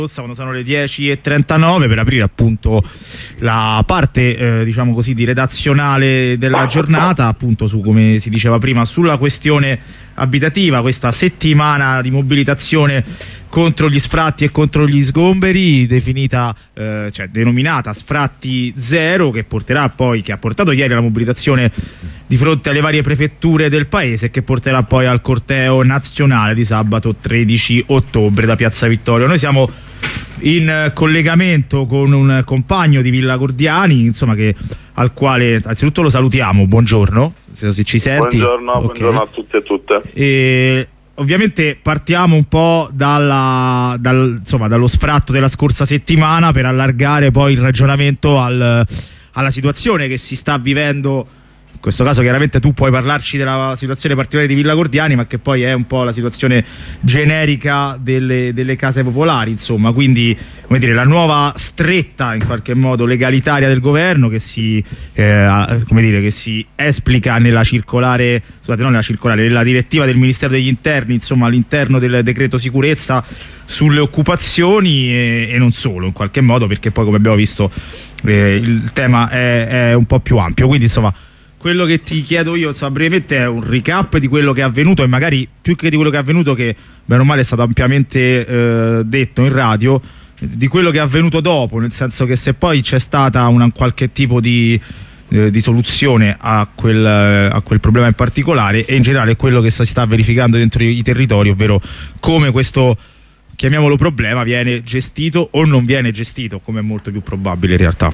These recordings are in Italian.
Quando sono le 10:39 per aprire appunto la parte diciamo così di redazionale della giornata, appunto su, come si diceva prima, sulla questione abitativa, questa settimana di mobilitazione contro gli sfratti e contro gli sgomberi, definita cioè denominata Sfratti Zero, che porterà poi, che ha portato ieri alla mobilitazione di fronte alle varie prefetture del paese e che porterà poi al corteo nazionale di sabato 13 ottobre da Piazza Vittorio. Noi siamo in collegamento con un compagno di Villa Gordiani, insomma, al quale anzitutto lo salutiamo. Buongiorno, se ci senti. Buongiorno, okay. Buongiorno a tutti e a tutte. E ovviamente partiamo un po' dallo sfratto della scorsa settimana per allargare poi il ragionamento alla situazione che si sta vivendo. In questo caso chiaramente tu puoi parlarci della situazione particolare di Villa Gordiani, ma che poi è un po' la situazione generica delle case popolari, insomma, quindi, come dire, la nuova stretta in qualche modo legalitaria del governo che si esplica nella circolare, scusate, non nella circolare, nella direttiva del Ministero degli Interni, insomma, all'interno del decreto sicurezza sulle occupazioni e non solo, in qualche modo, perché poi, come abbiamo visto, il tema è un po' più ampio. Quindi, insomma, quello che ti chiedo io, insomma, brevemente, è un recap di quello che è avvenuto, e magari più che di quello che è avvenuto, che bene o male è stato ampiamente detto in radio, di quello che è avvenuto dopo, nel senso che se poi c'è stata qualche tipo di soluzione a quel problema in particolare, e in generale quello che si sta verificando dentro i territori, ovvero come questo, chiamiamolo problema, viene gestito o non viene gestito, come è molto più probabile in realtà.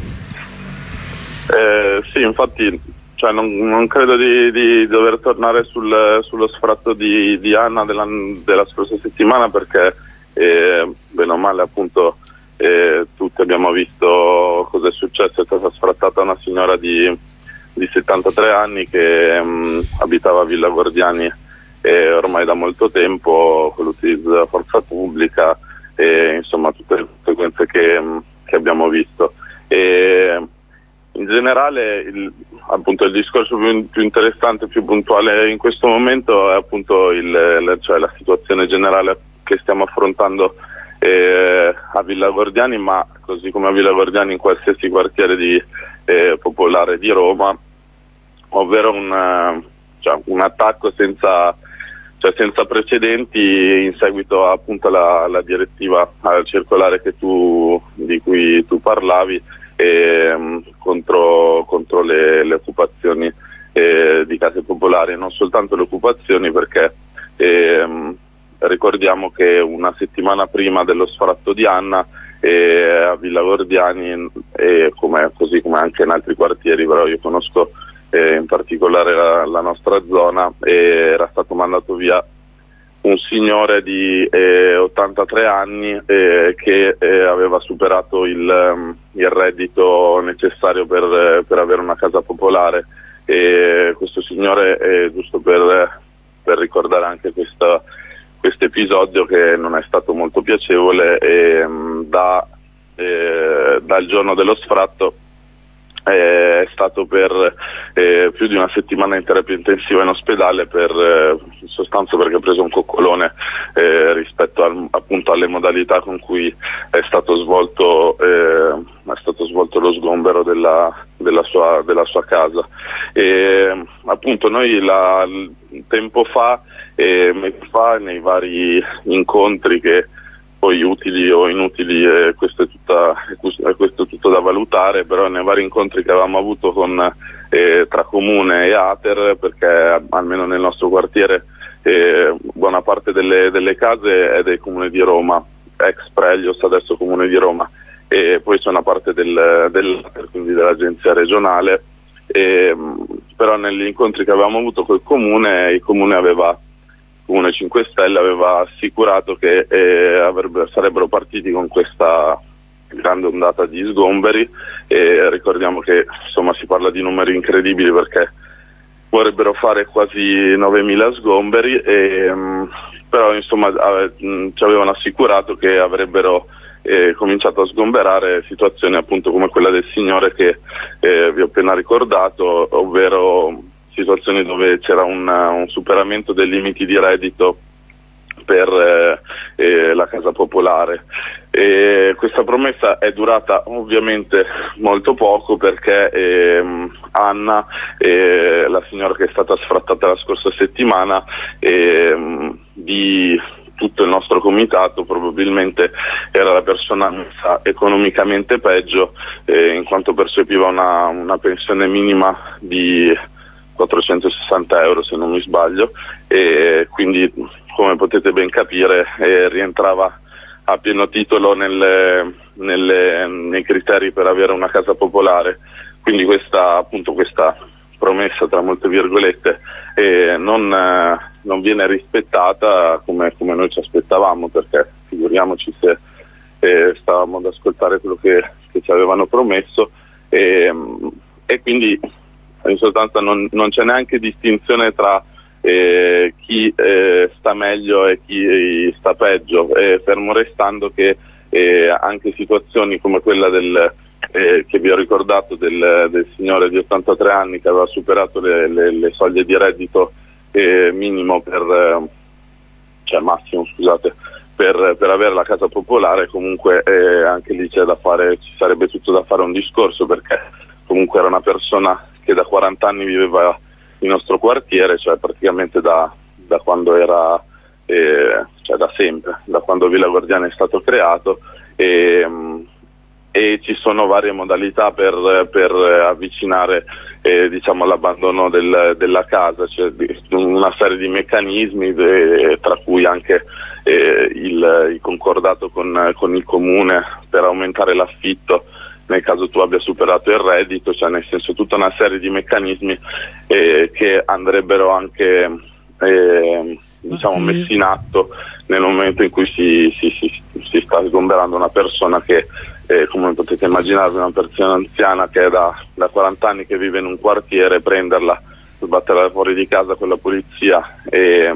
Sì, infatti, cioè non credo di dover tornare sullo sfratto di Anna della scorsa settimana, perché bene o male, appunto, tutti abbiamo visto cosa è successo. È stata sfrattata una signora di 73 anni che abitava a Villa Gordiani ormai da molto tempo, con l'utilizzo della forza pubblica e insomma tutte le conseguenze che abbiamo visto. In generale appunto il discorso più interessante, più puntuale in questo momento è appunto cioè la situazione generale che stiamo affrontando a Villa Gordiani, ma così come a Villa Gordiani in qualsiasi quartiere popolare di Roma, ovvero un attacco senza precedenti in seguito appunto alla direttiva, alla circolare di cui tu parlavi, contro le occupazioni di case popolari. Non soltanto le occupazioni, perché ricordiamo che una settimana prima dello sfratto di Anna a Villa Gordiani, così come anche in altri quartieri, però io conosco in particolare la nostra zona, era stato mandato via un signore di 83 anni che aveva superato il reddito necessario per avere una casa popolare. Questo signore, giusto per ricordare anche questo episodio, che non è stato molto piacevole, dal giorno dello sfratto è stato per più di una settimana in terapia intensiva in ospedale, in sostanza perché ha preso un coccolone rispetto appunto alle modalità con cui è stato svolto lo sgombero della sua casa. Appunto noi tempo fa, mesi fa, nei vari incontri, che poi utili o inutili, questo è tutto da valutare, però nei vari incontri che avevamo avuto tra Comune e Ater, perché almeno nel nostro quartiere buona parte delle case è del Comune di Roma, ex Prelios, adesso Comune di Roma, e poi c'è una parte dell'Ater, quindi dell'agenzia regionale, però negli incontri che avevamo avuto col Comune, il Comune 5 Stelle aveva assicurato che sarebbero partiti con questa grande ondata di sgomberi, e ricordiamo che insomma si parla di numeri incredibili, perché vorrebbero fare quasi 9.000 sgomberi, però insomma ci avevano assicurato che avrebbero cominciato a sgomberare situazioni appunto come quella del signore che vi ho appena ricordato, ovvero situazioni dove c'era un superamento dei limiti di reddito per la casa popolare. Questa promessa è durata ovviamente molto poco, perché Anna, la signora che è stata sfrattata la scorsa settimana, di tutto il nostro comitato probabilmente era la persona messa economicamente peggio, in quanto percepiva una pensione minima di 460 euro se non mi sbaglio, e quindi, come potete ben capire, rientrava a pieno titolo nei criteri per avere una casa popolare. Quindi questa promessa, tra molte virgolette, non viene rispettata come noi ci aspettavamo, perché figuriamoci se stavamo ad ascoltare quello che ci avevano promesso, e quindi in sostanza non c'è neanche distinzione tra chi sta meglio e chi sta peggio, fermo restando che anche situazioni come quella che vi ho ricordato del signore di 83 anni che aveva superato le soglie di reddito minimo massimo, scusate, per avere la casa popolare, comunque anche lì ci sarebbe tutto da fare un discorso, perché comunque era una persona che da 40 anni viveva il nostro quartiere, cioè praticamente da quando era, da sempre, da quando Villa Gordiana è stato creato, e ci sono varie modalità per avvicinare l'abbandono della casa, cioè una serie di meccanismi, tra cui anche il concordato con il comune per aumentare l'affitto nel caso tu abbia superato il reddito, cioè nel senso tutta una serie di meccanismi che andrebbero anche messi in atto nel momento in cui si sta sgomberando una persona che, come potete immaginarvi, una persona anziana che è da 40 anni che vive in un quartiere, prenderla, sbatterla fuori di casa con la polizia e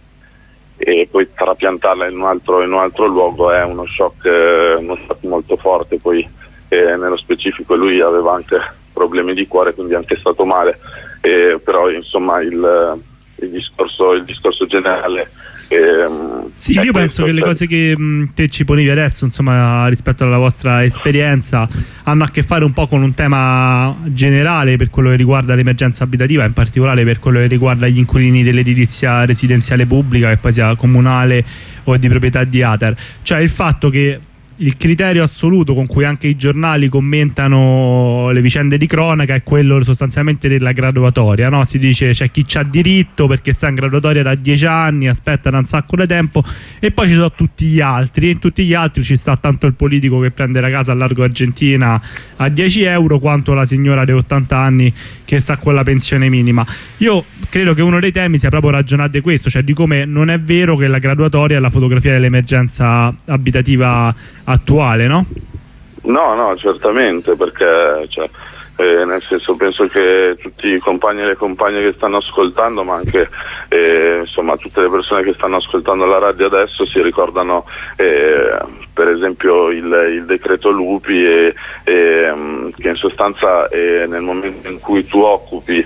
poi trapiantarla in un altro luogo è uno shock molto forte. Poi nello specifico lui aveva anche problemi di cuore, quindi è anche stato male, però insomma il discorso generale sì, io penso che le cose che te ci ponevi adesso, insomma, rispetto alla vostra esperienza, hanno a che fare un po' con un tema generale per quello che riguarda l'emergenza abitativa, in particolare per quello che riguarda gli inquilini dell'edilizia residenziale pubblica, che poi sia comunale o di proprietà di ATER, cioè il fatto che il criterio assoluto con cui anche i giornali commentano le vicende di cronaca è quello sostanzialmente della graduatoria, no? Si dice c'è chi c'ha diritto perché sta in graduatoria da 10 anni, aspetta da un sacco di tempo, e poi ci sono tutti gli altri, e in tutti gli altri ci sta tanto il politico che prende la casa a Largo Argentina a 10 euro quanto la signora di 80 anni che sta con la pensione minima. Io credo che uno dei temi sia proprio ragionare questo, cioè di come non è vero che la graduatoria è la fotografia dell'emergenza abitativa attuale, no? No, certamente, perché nel senso, penso che tutti i compagni e le compagne che stanno ascoltando, ma anche insomma tutte le persone che stanno ascoltando la radio adesso, si ricordano per esempio il decreto Lupi, che in sostanza nel momento in cui tu occupi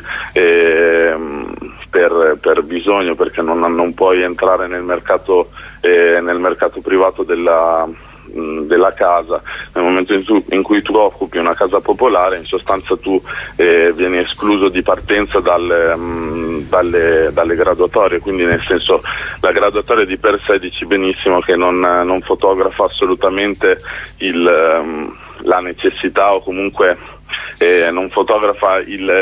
per bisogno, perché non puoi entrare nel mercato privato della casa, nel momento in cui tu occupi una casa popolare, in sostanza tu vieni escluso di partenza dalle graduatorie. Quindi nel senso, la graduatoria di per sé dici benissimo che non fotografa assolutamente la necessità, o comunque non fotografa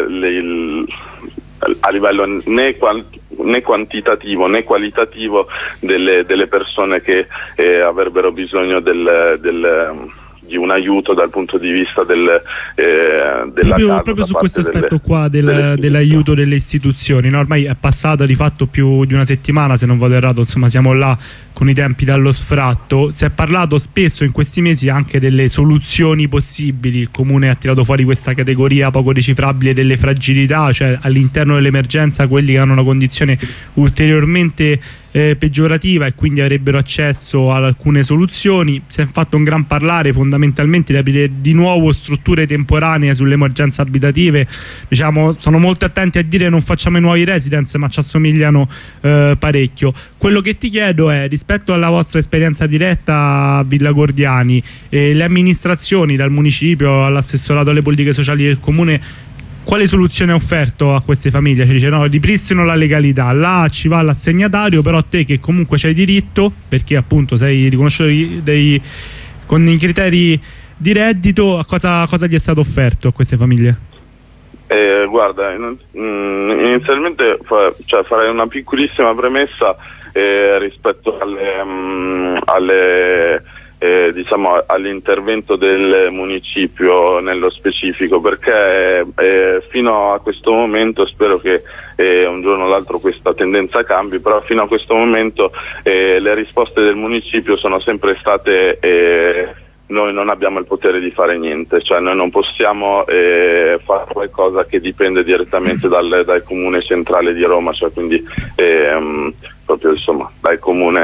a livello né quantitativo né qualitativo delle persone che avrebbero bisogno di un aiuto dal punto di vista della casa, proprio su questo aspetto qua dell'aiuto delle istituzioni, no? Ormai è passata di fatto più di una settimana, se non vado errato, insomma siamo là con i tempi dallo sfratto. Si è parlato spesso in questi mesi anche delle soluzioni possibili. Il Comune ha tirato fuori questa categoria poco decifrabile delle fragilità, cioè all'interno dell'emergenza quelli che hanno una condizione ulteriormente peggiorativa e quindi avrebbero accesso ad alcune soluzioni. Si è fatto un gran parlare fondamentalmente di aprire di nuovo strutture temporanee sulle emergenze abitative. Diciamo, sono molto attenti a dire non facciamo i nuovi residence, ma ci assomigliano parecchio. Quello che ti chiedo è, rispetto alla vostra esperienza diretta a Villa Gordiani, le amministrazioni, dal municipio all'assessorato alle politiche sociali del Comune, quale soluzione ha offerto a queste famiglie? Ci dice no, ripristino la legalità, là ci va l'assegnatario, però te che comunque c'hai diritto, perché appunto sei riconosciuto con i criteri di reddito, cosa gli è stato offerto a queste famiglie? Guarda, inizialmente farei una piccolissima premessa rispetto diciamo all'intervento del municipio nello specifico, perché fino a questo momento, spero che un giorno o l'altro questa tendenza cambi, però fino a questo momento le risposte del municipio sono sempre state noi non abbiamo il potere di fare niente, cioè noi non possiamo fare qualcosa che dipende direttamente dal comune centrale di Roma, cioè quindi proprio insomma dal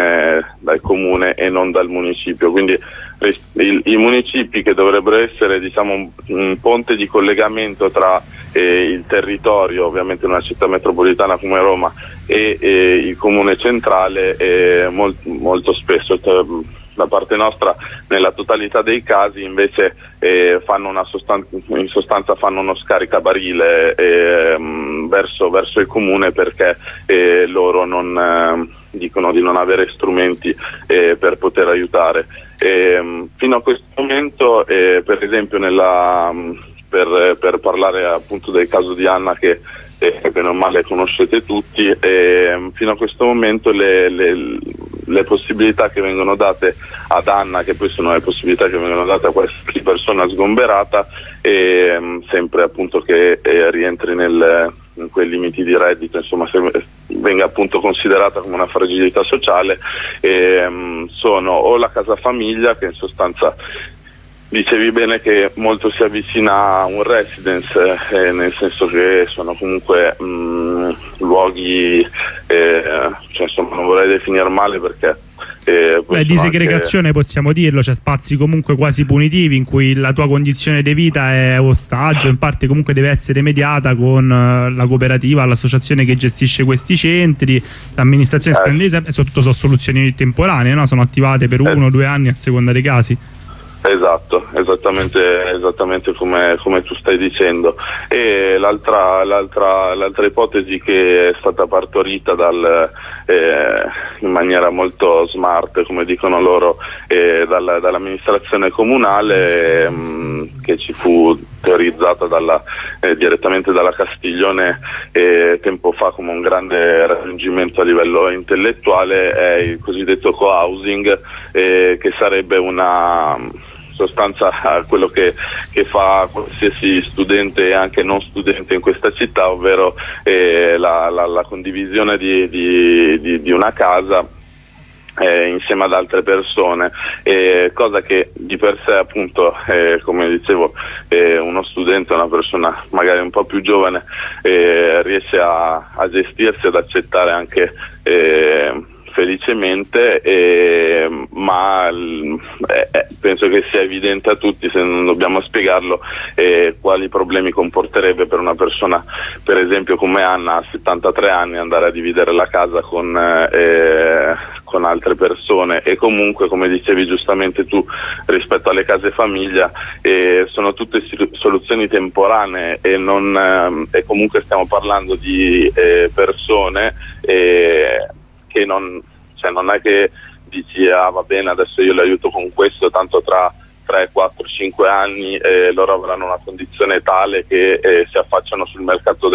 comune e non dal municipio. Quindi i municipi, che dovrebbero essere diciamo un ponte di collegamento tra il territorio, ovviamente in una città metropolitana come Roma, e il comune centrale, molto spesso da parte nostra, nella totalità dei casi invece fanno in sostanza fanno uno scaricabarile verso il comune, perché loro dicono di non avere strumenti per poter aiutare. Fino a questo momento, per esempio per parlare appunto del caso di Anna, che bene o male conoscete tutti, fino a questo momento le possibilità che vengono date ad Anna, che poi sono le possibilità che vengono date a qualsiasi persona sgomberata, sempre appunto che rientri in quei limiti di reddito, insomma, se venga appunto considerata come una fragilità sociale, sono o la casa famiglia, che in sostanza dicevi bene che molto si avvicina a un residence, nel senso che sono comunque luoghi, cioè insomma non vorrei definire male, perché di segregazione anche, possiamo dirlo, cioè spazi comunque quasi punitivi in cui la tua condizione di vita è ostaggio, in parte comunque deve essere mediata con la cooperativa, l'associazione che gestisce questi centri, l'amministrazione spende sempre, e soprattutto sono soluzioni temporanee, no? Sono attivate per 1 o 2 anni a seconda dei casi. Esatto, esattamente come tu stai dicendo. E l'altra ipotesi che è stata partorita in maniera molto smart, come dicono loro, dall'amministrazione comunale, che ci fu teorizzata direttamente dalla Castiglione tempo fa come un grande raggiungimento a livello intellettuale, è il cosiddetto co-housing, che sarebbe una sostanza quello che fa qualsiasi studente e anche non studente in questa città, ovvero la condivisione di una casa insieme ad altre persone, cosa che di per sé appunto, come dicevo, uno studente, una persona magari un po' più giovane, riesce a gestirsi, ad accettare anche felicemente, ma penso che sia evidente a tutti, se non dobbiamo spiegarlo, quali problemi comporterebbe per una persona, per esempio come Anna, a 73 anni, andare a dividere la casa con altre persone. E comunque, come dicevi giustamente tu, rispetto alle case famiglia, sono tutte soluzioni temporanee, e comunque stiamo parlando di persone che non è che dici va bene, adesso io le aiuto con questo, tanto tra 3, 4, 5 anni loro avranno una condizione tale che si affacciano sul mercato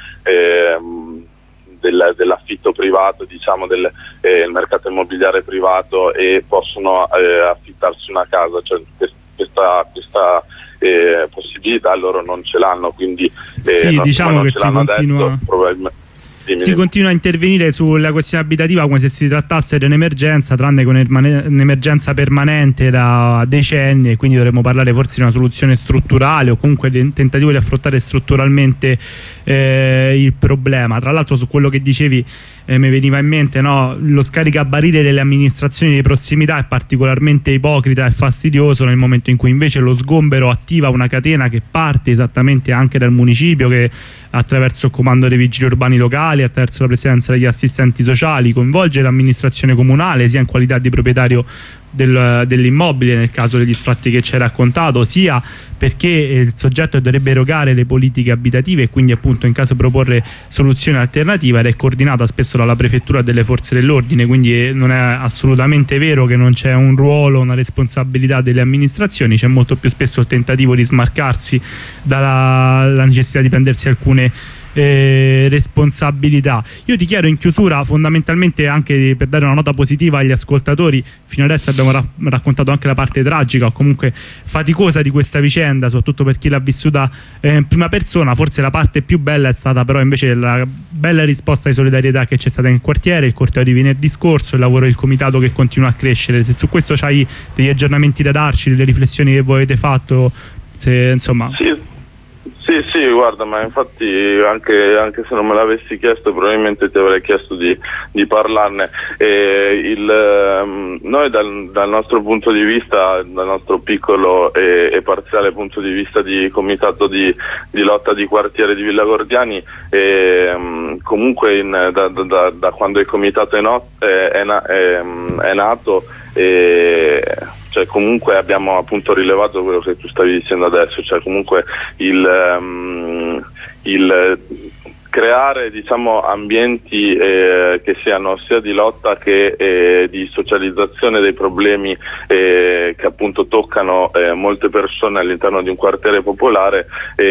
dell'affitto privato, diciamo il mercato immobiliare privato, e possono affittarsi una casa, cioè questa possibilità loro non ce l'hanno, quindi sì, diciamo che si continua. si continua a intervenire sulla questione abitativa come se si trattasse di un'emergenza, tranne che un'emergenza permanente da decenni, e quindi dovremmo parlare forse di una soluzione strutturale o comunque di un tentativo di affrontare strutturalmente il problema. Tra l'altro, su quello che dicevi mi veniva in mente, no, lo scaricabarile delle amministrazioni di prossimità è particolarmente ipocrita e fastidioso nel momento in cui invece lo sgombero attiva una catena che parte esattamente anche dal municipio, che attraverso il comando dei vigili urbani locali, attraverso la presenza degli assistenti sociali, coinvolge l'amministrazione comunale sia in qualità di proprietario dell'immobile nel caso degli sfratti che ci hai raccontato, sia perché il soggetto dovrebbe erogare le politiche abitative e quindi appunto in caso proporre soluzioni alternative, ed è coordinata spesso dalla prefettura delle forze dell'ordine, quindi non è assolutamente vero che non c'è un ruolo, una responsabilità delle amministrazioni, c'è molto più spesso il tentativo di smarcarsi dalla necessità di prendersi alcune responsabilità. Io ti chiedo in chiusura, fondamentalmente anche per dare una nota positiva agli ascoltatori, fino adesso abbiamo raccontato anche la parte tragica o comunque faticosa di questa vicenda, soprattutto per chi l'ha vissuta in prima persona. Forse la parte più bella è stata però invece la bella risposta di solidarietà che c'è stata nel quartiere, il corteo di venerdì scorso, il lavoro del comitato che continua a crescere. Se su questo c'hai degli aggiornamenti da darci, delle riflessioni che voi avete fatto, insomma. Sì, guarda, ma infatti anche se non me l'avessi chiesto probabilmente ti avrei chiesto di parlarne. Noi dal nostro punto di vista, dal nostro piccolo e parziale punto di vista di comitato di lotta di quartiere di Villa Gordiani, comunque da quando il comitato è nato, cioè comunque abbiamo appunto rilevato quello che tu stavi dicendo adesso, cioè comunque il creare, diciamo, ambienti che siano sia di lotta che di socializzazione dei problemi che appunto toccano molte persone all'interno di un quartiere popolare,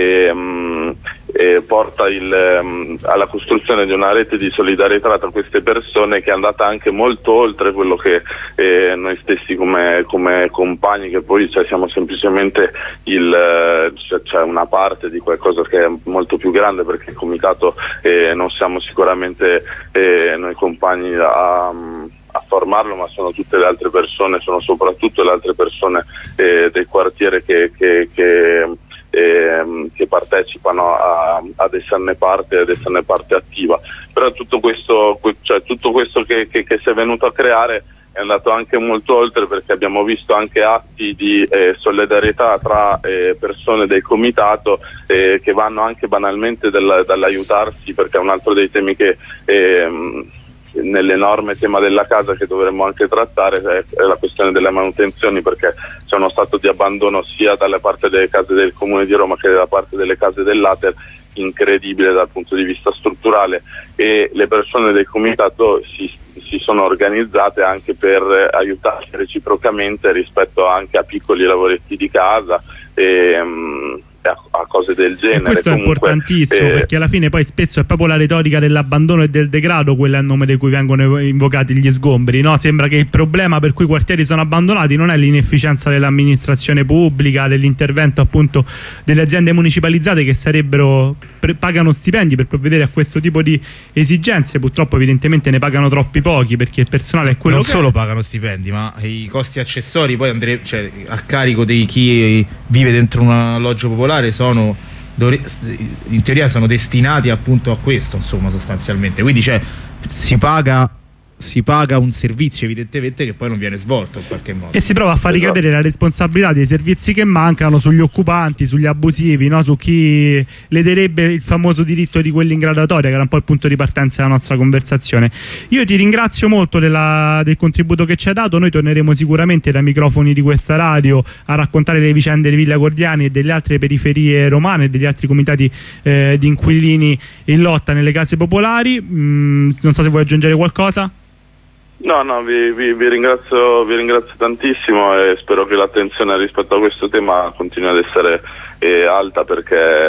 porta alla costruzione di una rete di solidarietà tra queste persone che è andata anche molto oltre quello che noi stessi come compagni, che poi siamo semplicemente c'è una parte di qualcosa che è molto più grande, perché il comitato non siamo sicuramente noi compagni a formarlo, ma sono tutte le altre persone, sono soprattutto le altre persone del quartiere che partecipano ad esserne parte attiva. Però tutto questo che si è venuto a creare è andato anche molto oltre, perché abbiamo visto anche atti di solidarietà tra persone del comitato che vanno anche banalmente dall'aiutarsi, per perché è un altro dei temi che nell'enorme tema della casa che dovremmo anche trattare è la questione delle manutenzioni, perché c'è uno stato di abbandono sia dalla parte delle case del Comune di Roma che dalla parte delle case dell'Ater incredibile dal punto di vista strutturale, e le persone del comitato si sono organizzate anche per aiutarsi reciprocamente rispetto anche a piccoli lavoretti di casa a cose del genere. E questo comunque, è importantissimo, perché alla fine poi spesso è proprio la retorica dell'abbandono e del degrado quella a nome di cui vengono invocati gli sgomberi, no? Sembra che il problema per cui i quartieri sono abbandonati non è l'inefficienza dell'amministrazione pubblica, dell'intervento appunto delle aziende municipalizzate che pagano stipendi per provvedere a questo tipo di esigenze. Purtroppo evidentemente ne pagano troppi pochi, perché il personale è quello non che solo pagano stipendi, ma i costi accessori poi a carico di chi vive dentro un alloggio popolare sono in teoria sono destinati appunto a questo, insomma, sostanzialmente. Quindi si paga un servizio evidentemente che poi non viene svolto in qualche modo, e si prova a far ricadere la responsabilità dei servizi che mancano sugli occupanti, sugli abusivi, no? Su chi lederebbe il famoso diritto di quell'ingradatoria, che era un po' il punto di partenza della nostra conversazione. Io ti ringrazio molto del contributo che ci hai dato. Noi torneremo sicuramente dai microfoni di questa radio a raccontare le vicende di Villa Gordiani e delle altre periferie romane e degli altri comitati di inquilini in lotta nelle case popolari. Non so se vuoi aggiungere qualcosa. No, vi ringrazio tantissimo, e spero che l'attenzione rispetto a questo tema continui ad essere alta, perché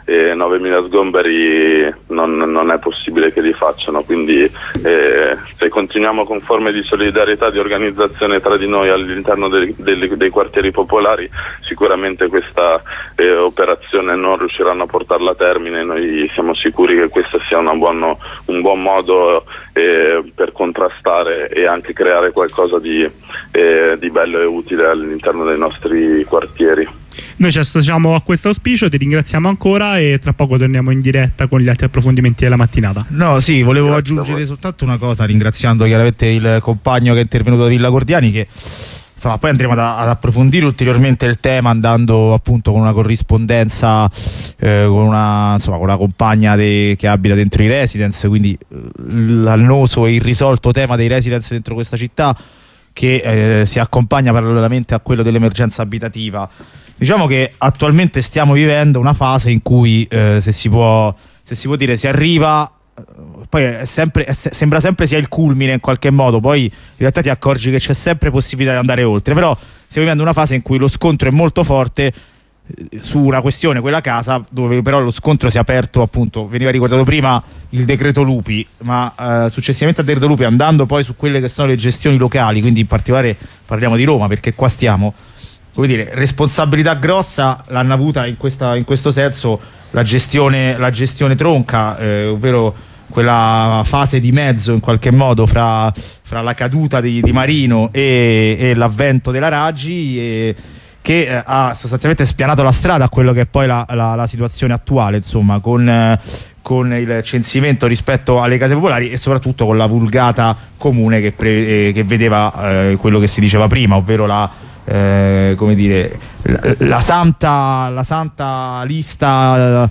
9.000 sgomberi non è possibile che li facciano, quindi se continuiamo con forme di solidarietà, di organizzazione tra di noi all'interno dei quartieri popolari, sicuramente questa operazione non riusciranno a portarla a termine. Noi siamo sicuri che questo sia un buon modo per contrastare e anche creare qualcosa di bello e utile all'interno dei nostri quartieri. Noi ci associamo a questo auspicio, ti ringraziamo ancora e tra poco torniamo in diretta con gli altri approfondimenti della mattinata. No, sì, volevo aggiungere soltanto una cosa, ringraziando chiaramente il compagno che è intervenuto da Villa Gordiani, che insomma, poi andremo ad approfondire ulteriormente il tema, andando appunto con una corrispondenza con una compagna che abita dentro i residence, quindi l'annoso e irrisolto tema dei residence dentro questa città, che si accompagna parallelamente a quello dell'emergenza abitativa. Diciamo che attualmente stiamo vivendo una fase in cui se si può dire, si arriva, poi sembra sempre sia il culmine in qualche modo, poi in realtà ti accorgi che c'è sempre possibilità di andare oltre, però stiamo vivendo una fase in cui lo scontro è molto forte su una questione, quella casa, dove però lo scontro si è aperto, appunto, veniva ricordato prima il decreto Lupi, ma successivamente al decreto Lupi, andando poi su quelle che sono le gestioni locali, quindi in particolare parliamo di Roma, perché qua stiamo, come dire, responsabilità grossa l'hanno avuta in questo senso la gestione tronca, ovvero quella fase di mezzo in qualche modo fra la caduta di Marino e l'avvento della Raggi, che ha sostanzialmente spianato la strada a quello che è poi la situazione attuale, insomma, con il censimento rispetto alle case popolari e soprattutto con la vulgata comune che vedeva quello che si diceva prima, ovvero come dire, la santa lista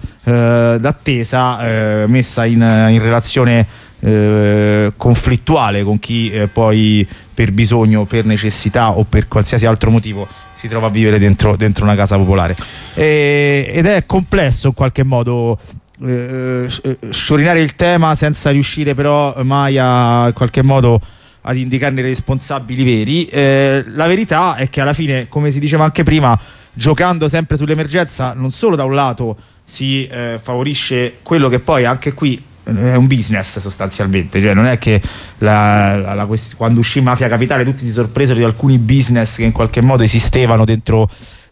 d'attesa messa in relazione conflittuale con chi poi per bisogno, per necessità o per qualsiasi altro motivo si trova a vivere dentro una casa popolare, ed è complesso in qualche modo sciorinare il tema senza riuscire però mai in qualche modo ad indicarne i responsabili veri. La verità è che alla fine, come si diceva anche prima, giocando sempre sull'emergenza, non solo da un lato si favorisce quello che poi anche qui è un business sostanzialmente, cioè non è che quando uscì Mafia Capitale tutti si sorpresero di alcuni business che in qualche modo esistevano dentro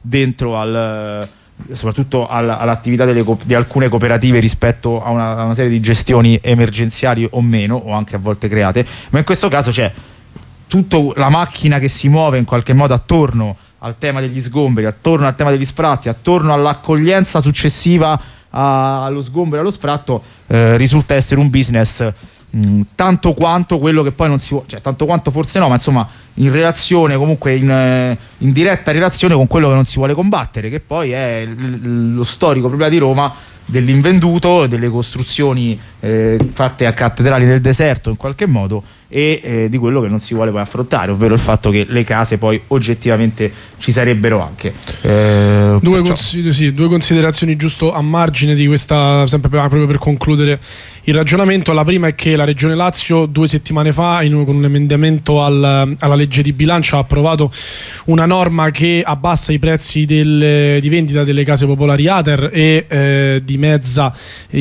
soprattutto all'attività di alcune cooperative rispetto a una serie di gestioni emergenziali o meno, o anche a volte create, ma in questo caso c'è tutta la macchina che si muove in qualche modo attorno al tema degli sgomberi, attorno al tema degli sfratti, attorno all'accoglienza successiva allo sgombero e allo sfratto, risulta essere un business tanto quanto quello che poi non si vuole, cioè tanto quanto forse no, ma insomma in relazione, comunque in diretta relazione con quello che non si vuole combattere, che poi è lo storico problema di Roma dell'invenduto, delle costruzioni fatte a cattedrali del deserto in qualche modo, e di quello che non si vuole poi affrontare, ovvero il fatto che le case poi oggettivamente ci sarebbero anche. Due considerazioni giusto a margine di questa, sempre proprio per concludere il ragionamento. La prima è che la Regione Lazio 2 settimane fa con un emendamento alla legge di bilancio ha approvato una norma che abbassa i prezzi di vendita delle case popolari ATER e dimezza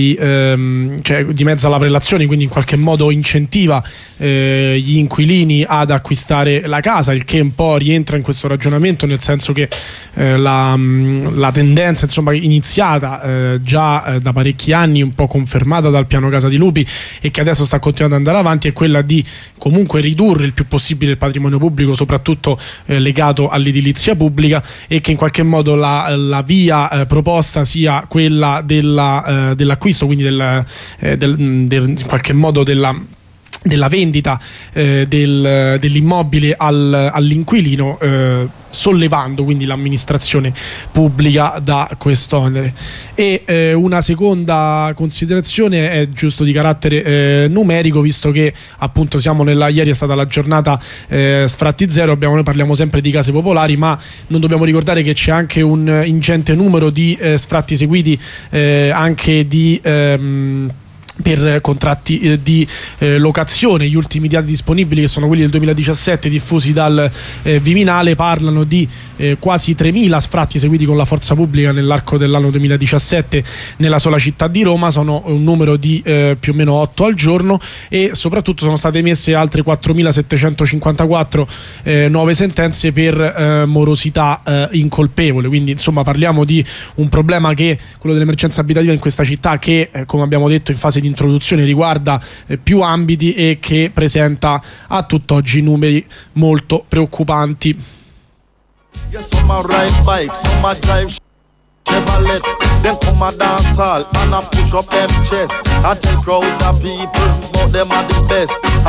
la prelazione, quindi in qualche modo incentiva gli inquilini ad acquistare la casa, il che un po' rientra in questo ragionamento, nel senso che la tendenza, insomma, iniziata già da parecchi anni, un po' confermata dal piano Casa di Lupi e che adesso sta continuando ad andare avanti, è quella di comunque ridurre il più possibile il patrimonio pubblico, soprattutto legato all'edilizia pubblica, e che in qualche modo la via proposta sia quella dell'acquisto, quindi in qualche modo della vendita dell'immobile all'inquilino, sollevando quindi l'amministrazione pubblica da quest'onere. E una seconda considerazione è giusto di carattere numerico, visto che appunto ieri è stata la giornata sfratti zero, noi parliamo sempre di case popolari, ma non dobbiamo ricordare che c'è anche un ingente numero di sfratti eseguiti anche per contratti di locazione. Gli ultimi dati disponibili, che sono quelli del 2017 diffusi dal Viminale, parlano di quasi 3.000 sfratti eseguiti con la forza pubblica nell'arco dell'anno 2017 nella sola città di Roma. Sono un numero di più o meno 8 al giorno, e soprattutto sono state emesse altre 4.754 nuove sentenze per morosità incolpevole. Quindi insomma parliamo di un problema, che quello dell'emergenza abitativa in questa città, che come abbiamo detto in fase di introduzione riguarda più ambiti e che presenta a tutt'oggi numeri molto preoccupanti. Chevrolet, then come a dance hall and I push up them chest. I tell crowd of people, but them are the best.